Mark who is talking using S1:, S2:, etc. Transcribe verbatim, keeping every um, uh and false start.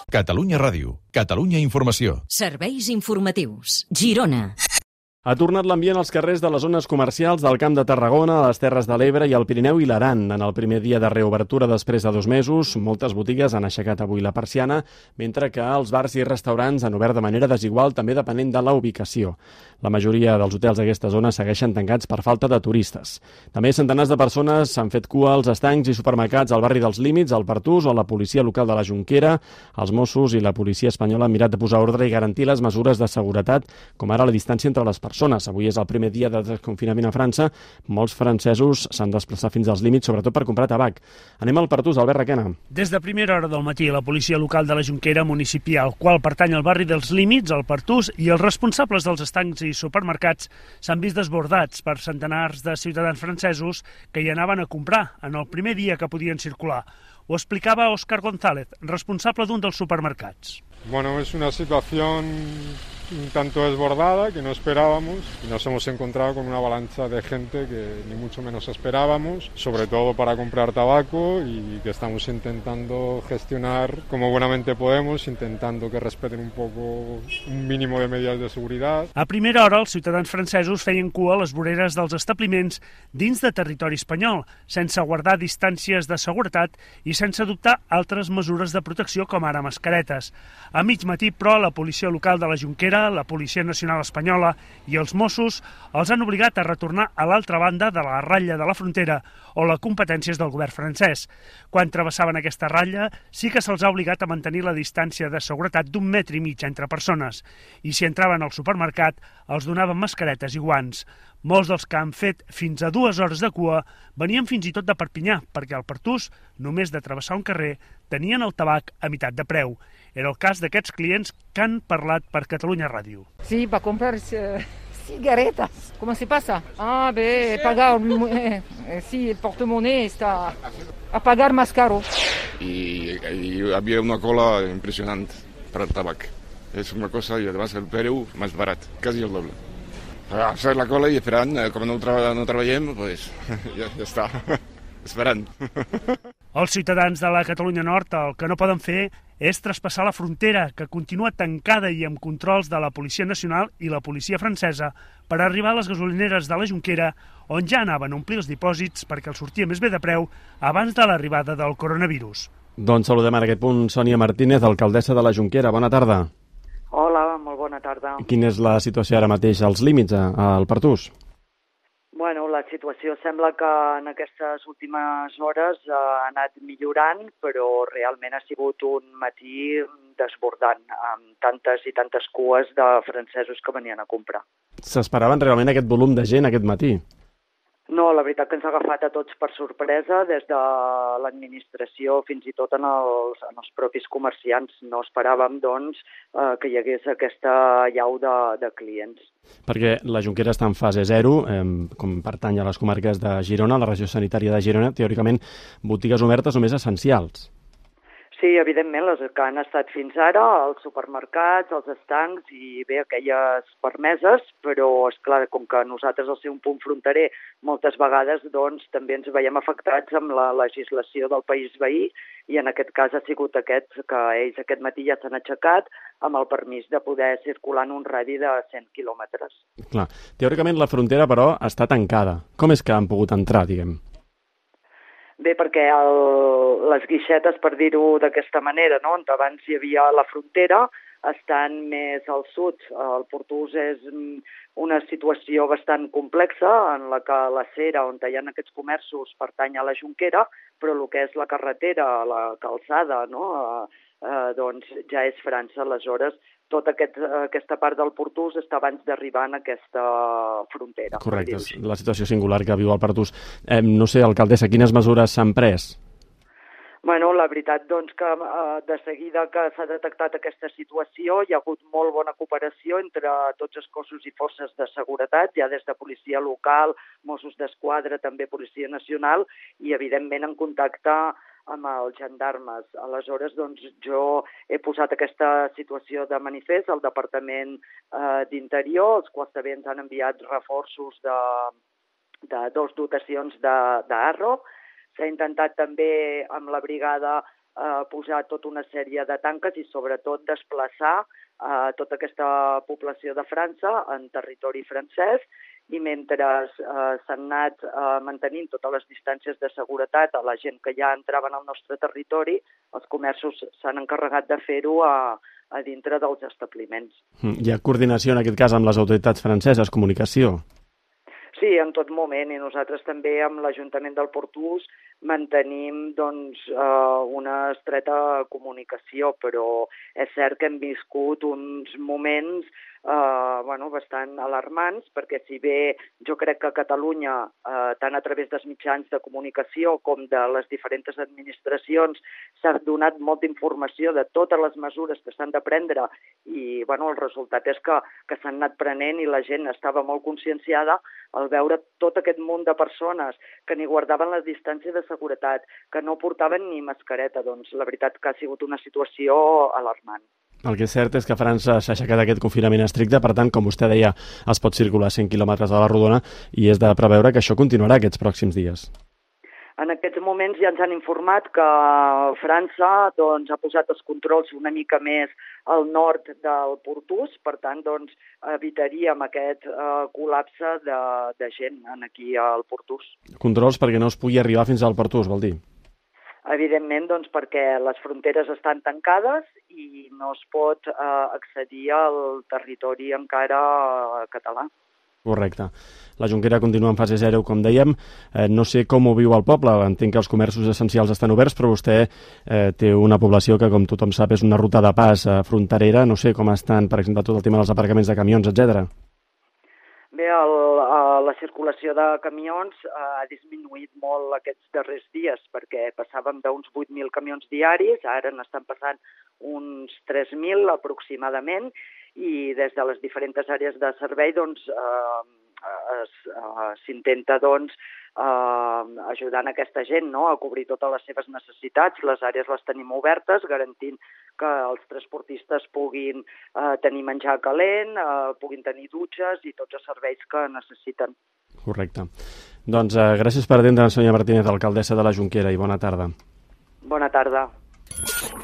S1: Catalunya Ràdio, Catalunya Informació.
S2: Serveis informatius. Girona.
S3: Ha tornat l'ambient als carrers de les zones comercials del Camp de Tarragona, a les Terres de l'Ebre i al Pirineu i l'Aran. En el primer dia de reobertura després de dos mesos, moltes botigues han aixecat avui la persiana, mentre que els bars i restaurants han obert de manera desigual, també depenent de la ubicació. La majoria dels hotels d'aquesta zona segueixen tancats per falta de turistes. També centenars de persones s'han fet cua als estancs i supermercats al barri dels Límits, al Pertús o a la policia local de la Jonquera. Els Mossos i la policia espanyola han mirat de posar ordre i garantir les mesures de seguretat, com ara la distància entre les persones. persones. Avui és el primer dia de desconfinament a França. Molts francesos s'han desplaçat fins als límits, sobretot per comprar tabac. Anem al Pertús, Albert Requena.
S4: Des de primera hora del matí, la policia local de la Jonquera, municipi al qual pertany el barri dels Límits, el Pertús, i els responsables dels estancs i supermercats s'han vist desbordats per centenars de ciutadans francesos que hi anaven a comprar en el primer dia que podien circular. Ho explicava Óscar González, responsable d'un dels supermercats.
S5: Bueno, es una situación un tanto desbordada que no esperábamos y nos hemos encontrado con una avalancha de gente que ni mucho menos esperábamos, sobre todo para comprar tabaco, y que estamos intentando gestionar como buenamente podemos, intentando que respeten un poco un mínimo de medidas de seguridad.
S4: A primera hora, els ciutadans francesos feien cua a les voreres dels establiments dins de territori espanyol, sense guardar distàncies de seguretat i sense adoptar altres mesures de protecció com ara mascaretes. A mig matí, però, la policia local de la Jonquera, la Policia Nacional Espanyola i els Mossos els han obligat a retornar a l'altra banda de la ratlla de la frontera o les competències del govern francès. Quan travessaven aquesta ratlla, sí que se'ls ha obligat a mantenir la distància de seguretat d'un metre i mig entre persones. I si entraven al supermercat, els donaven mascaretes i guants. Molts dels que han fet fins a dues hores de cua venien fins i tot de Perpinyà, perquè al Pertús, només de travessar un carrer, tenien el tabac a meitat de preu. Era el cas d'aquests clients que han parlat per Catalunya Ràdio.
S6: Sí, va comprar eh, cigarretas. ¿Cómo se pasa? Ah, ve, pagar, eh, eh, sí, el portamonnaie está a pagar más caro.
S7: Y, y había una cola impresionante para el tabaco. Es una cosa, y además el preu más barato, casi el doble. A hacer la cola i esperant, com no, tra no treballem, pues, ja, ja està, esperant.
S4: Els ciutadans de la Catalunya Nord el que no poden fer és traspassar la frontera, que continua tancada i amb controls de la Policia Nacional i la policia francesa, per arribar a les gasolineres de la Jonquera, on ja anaven a omplir els dipòsits perquè els sortia més bé de preu abans de l'arribada del coronavirus.
S3: Doncs saludem en aquest punt Sònia Martínez, alcaldessa de la Jonquera. Bona tarda.
S8: Hola, molt bona tarda.
S3: Quina és la situació ara mateix als límits, al Pertús?
S8: Bueno, la situació sembla que en aquestes últimes hores ha anat millorant, però realment ha sigut un matí desbordant, amb tantes i tantes cues de francesos que venien a comprar.
S3: S'esperaven realment aquest volum de gent aquest matí?
S8: No, la veritat que ens ha agafat a tots per sorpresa, des de l'administració fins i tot en els, en els propis comerciants. No esperàvem, doncs, eh, que hi hagués aquesta allau de, de clients.
S3: Perquè la Jonquera està en fase zero, eh, com pertany a les comarques de Girona, la regió sanitària de Girona, teòricament botigues obertes només essencials.
S8: Sí, evidentment, les que han estat fins ara, els supermercats, els estancs i bé, aquelles permeses, però, esclar, com que nosaltres, al ser un punt fronterer, moltes vegades doncs, també ens veiem afectats amb la legislació del país veí, i en aquest cas ha sigut aquest, que ells aquest matí ja s'han aixecat amb el permís de poder circular en un radi de cent quilòmetres.
S3: Clar, teòricament la frontera, però, està tancada. Com és que han pogut entrar, diguem?
S8: Bé, perquè el, les guixetes, per dir-ho d'aquesta manera, no? On abans hi havia la frontera, estan més al sud. El Pertús és una situació bastant complexa, en la que la Cera, on hi ha aquests comerços, pertany a la Jonquera, però el que és la carretera, la calçada, no? Eh, eh, doncs ja és França. Aleshores, tota aquest, aquesta part del Pertús està abans d'arribar en aquesta frontera.
S3: Correcte, és la situació singular que viu el Pertús. Eh, no sé, alcaldessa, quines mesures s'han pres?
S8: Bueno, la veritat, doncs, que eh, de seguida que s'ha detectat aquesta situació hi ha hagut molt bona cooperació entre tots els cossos i forces de seguretat, ja des de policia local, Mossos d'Esquadra, també Policia Nacional, i evidentment en contacte amb els gendarmes. Aleshores, doncs, jo he posat aquesta situació de manifest al Departament eh, d'Interior, els quals també ens han enviat reforços de, de dos dotacions d'A R R O. S'ha intentat també amb la brigada eh, posar tota una sèrie de tanques i sobretot desplaçar eh, tota aquesta població de França en territori francès, i mentre eh, s'han anat eh, mantenint totes les distàncies de seguretat a la gent que ja entrava en el nostre territori, els comerços s'han encarregat de fer-ho a, a dintre dels establiments.
S3: Hi ha coordinació en aquest cas amb les autoritats franceses, comunicació?
S8: Sí, en tot moment, i nosaltres també amb l'Ajuntament del Portús mantenim doncs, eh, una estreta comunicació, però és cert que hem viscut uns moments eh, bueno, bastant alarmants, perquè si bé jo crec que a Catalunya, eh, tant a través dels mitjans de comunicació com de les diferents administracions, s'ha donat molta informació de totes les mesures que s'han de prendre i bueno, el resultat és que, que s'han anat prenent i la gent estava molt conscienciada al veure tot aquest munt de persones que ni guardaven la distància de seguretat, que no portaven ni mascareta. Doncs la veritat que ha sigut una situació alarmant.
S3: El que és cert és que a França s'ha aixecat aquest confinament estricte, per tant, com vostè deia, es pot circular cent quilòmetres a la rodona i és de preveure que això continuarà aquests pròxims dies.
S8: En aquests moments ja ens han informat que França doncs, ha posat els controls una mica més al nord del Portús, per tant doncs, evitaríem aquest eh, col·lapse de, de gent aquí al Portús.
S3: Controls perquè no es pugui arribar fins al Portús, vol dir?
S8: Evidentment, doncs, perquè les fronteres estan tancades i no es pot eh, accedir al territori encara eh, català.
S3: Correcte. La Jonquera continua en fase zero, com dèiem. Eh, no sé com ho viu el poble. Entenc que els comerços essencials estan oberts, però vostè eh, té una població que, com tothom sap, és una ruta de pas eh, fronterera. No sé com estan, per exemple, tot el tema dels aparcaments de camions, etcètera.
S8: Bé, el, uh, la circulació de camions uh, ha disminuït molt aquests darrers dies perquè passàvem d'uns vuit mil camions diaris, ara n'estan passant uns tres mil aproximadament i des de les diferents àrees de servei doncs, uh, uh, s'intenta doncs, uh, ajudant aquesta gent no? A cobrir totes les seves necessitats. Les àrees les tenim obertes, garantint que els transportistes puguin eh, tenir menjar calent, eh, puguin tenir dutxes i tots els serveis que necessiten.
S3: Correcte. Doncs eh, gràcies per atendre, Sònia Martínez, alcaldessa de la Jonquera, i bona tarda.
S8: Bona tarda.